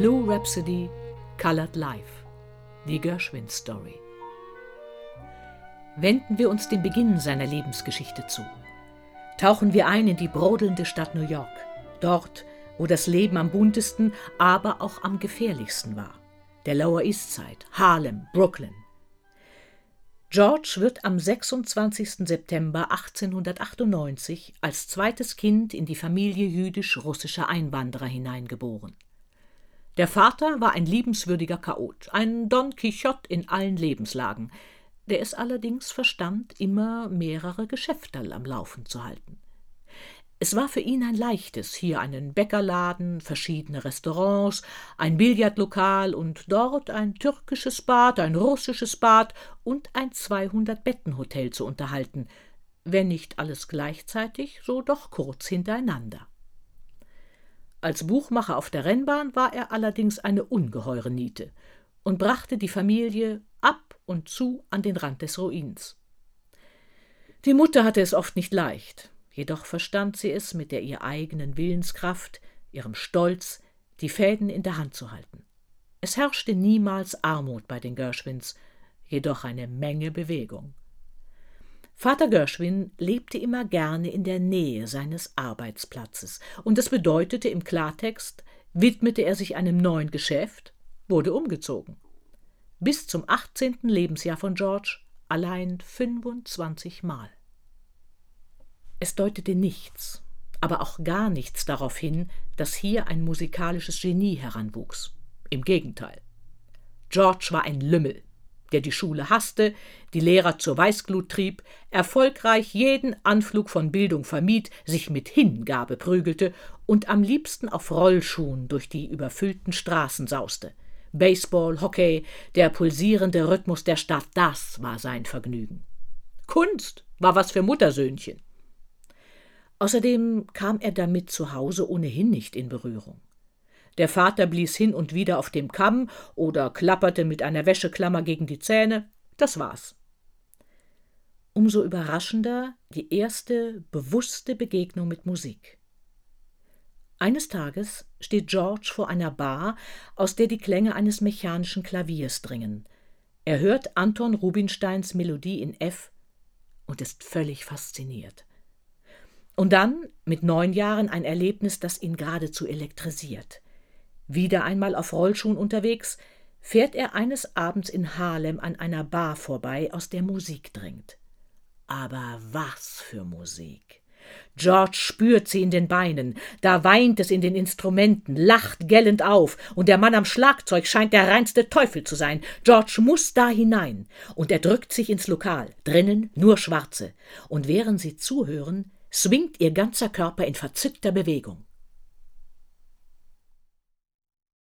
Blue Rhapsody, Colored Life, die Gershwin-Story. Wenden wir uns dem Beginn seiner Lebensgeschichte zu. Tauchen wir ein in die brodelnde Stadt New York, dort, wo das Leben am buntesten, aber auch am gefährlichsten war. Der Lower East Side, Harlem, Brooklyn. George wird am 26. September 1898 als zweites Kind in die Familie jüdisch-russischer Einwanderer hineingeboren. Der Vater war ein liebenswürdiger Chaot, ein Don Quixote in allen Lebenslagen, der es allerdings verstand, immer mehrere Geschäfterl am Laufen zu halten. Es war für ihn ein leichtes, hier einen Bäckerladen, verschiedene Restaurants, ein Billardlokal und dort ein türkisches Bad, ein russisches Bad und ein 200-Betten-Hotel zu unterhalten, wenn nicht alles gleichzeitig, so doch kurz hintereinander. Als Buchmacher auf der Rennbahn war er allerdings eine ungeheure Niete und brachte die Familie ab und zu an den Rand des Ruins. Die Mutter hatte es oft nicht leicht, jedoch verstand sie es mit der ihr eigenen Willenskraft, ihrem Stolz, die Fäden in der Hand zu halten. Es herrschte niemals Armut bei den Gershwins, jedoch eine Menge Bewegung. Vater Gershwin lebte immer gerne in der Nähe seines Arbeitsplatzes, und das bedeutete im Klartext, widmete er sich einem neuen Geschäft, wurde umgezogen. Bis zum 18. Lebensjahr von George allein 25 Mal. Es deutete nichts, aber auch gar nichts darauf hin, dass hier ein musikalisches Genie heranwuchs. Im Gegenteil. George war ein Lümmel, der die Schule hasste, die Lehrer zur Weißglut trieb, erfolgreich jeden Anflug von Bildung vermied, sich mit Hingabe prügelte und am liebsten auf Rollschuhen durch die überfüllten Straßen sauste. Baseball, Hockey, der pulsierende Rhythmus der Stadt, das war sein Vergnügen. Kunst war was für Muttersöhnchen. Außerdem kam er damit zu Hause ohnehin nicht in Berührung. Der Vater blies hin und wieder auf dem Kamm oder klapperte mit einer Wäscheklammer gegen die Zähne, das war's. Umso überraschender die erste bewusste Begegnung mit Musik. Eines Tages steht George vor einer Bar, aus der die Klänge eines mechanischen Klaviers dringen. Er hört Anton Rubinsteins Melodie in F und ist völlig fasziniert. Und dann, mit 9 Jahren, ein Erlebnis, das ihn geradezu elektrisiert. Wieder einmal auf Rollschuhen unterwegs, fährt er eines Abends in Harlem an einer Bar vorbei, aus der Musik dringt. Aber was für Musik! George spürt sie in den Beinen, da weint es in den Instrumenten, lacht gellend auf, und der Mann am Schlagzeug scheint der reinste Teufel zu sein. George muss da hinein, und er drückt sich ins Lokal, drinnen nur Schwarze, und während sie zuhören, swingt ihr ganzer Körper in verzückter Bewegung.